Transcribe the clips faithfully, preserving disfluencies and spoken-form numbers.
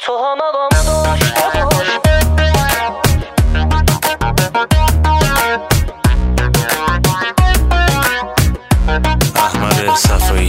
تو هم آقامو داشته باش. احمد صفایی.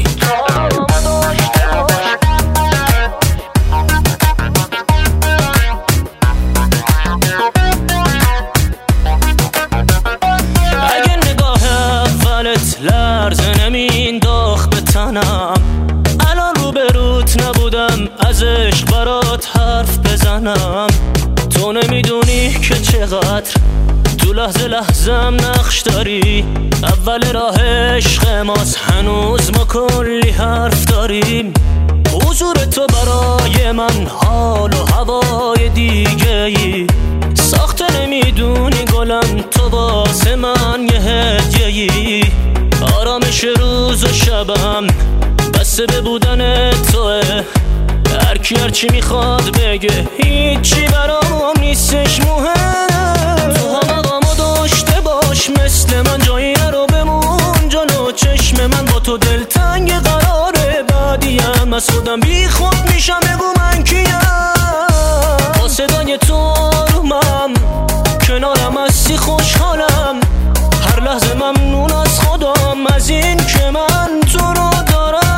اگه نگاه اولت لرزه نمینداخت به تنم، الان روبروت نبودم از عشق برات حرف بزنم. تو نمیدونی که چقدر تو لحظه لحظم نقش داری. اول راه عشق ماست، هنوز ما کلی حرف داریم. حضور تو برای من حال و هوای دیگه ای ساخته. نمیدونی گلم تو واسه من یه هدیه ای. آرامش روز و شبم بسته به بودن توه. هرکی هرچی میخواد بگه هیچی برام نیستش مهم. تو هم آقامو داشته باش، مثل من جایی نرو بمون جلو چشم من. با تو دلتنگ قراره، بعدیم از خودم بی خود میشم. بگو من کیم؟ با صدای تو آرومم، کنارم هستی خوشحالم. هر لحظه ممنون از خودم از این که من تو رو دارم.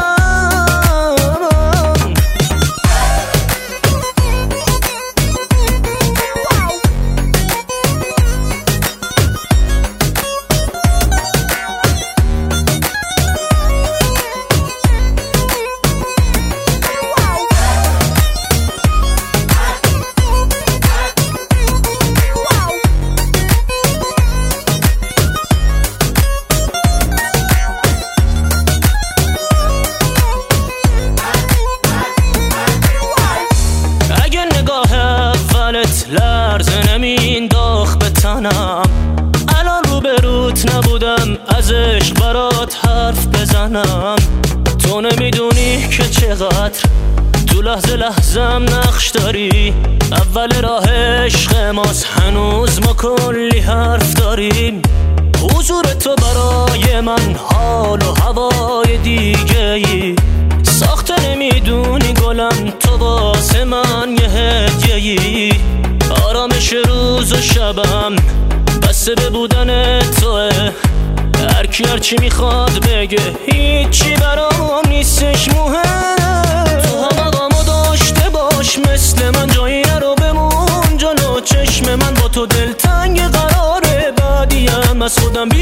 لرزه نمینداخت به تنم، الان روبروت نبودم از عشق برات حرف بزنم. تو نمیدونی که چقدر تو لحظه لحظم نقش داری. اول راه عشق ماست، هنوز ما کلی حرف داریم. حضور تو برای من حال و هوای دیگه ای ساخته. نمیدونی گلم تو واسه من یه هدیه ای. آرامش روز و شبم بسته به بودن توه. هرکی هرچی میخواد بگه هیچی برام نیستش مهم. تو هم آقامو داشته باش، مثل من جایی نرو بمون جلو چشم من. با تو دلتنگ قراره، بعدیم از خودم